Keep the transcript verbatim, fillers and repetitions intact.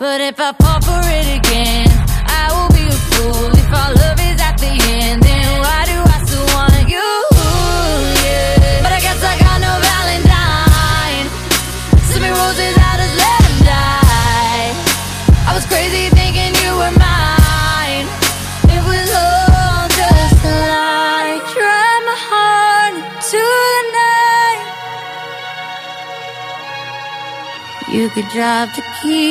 But if I fall for it again, I will be a fool. If our love is at the end, then why do I still want you? Yeah. But I guess I got no Valentine. Send me roses, I'll just let them die. I was crazy thinking you were mine. It was all just a lie. Tried my heart into the night. You could drive the key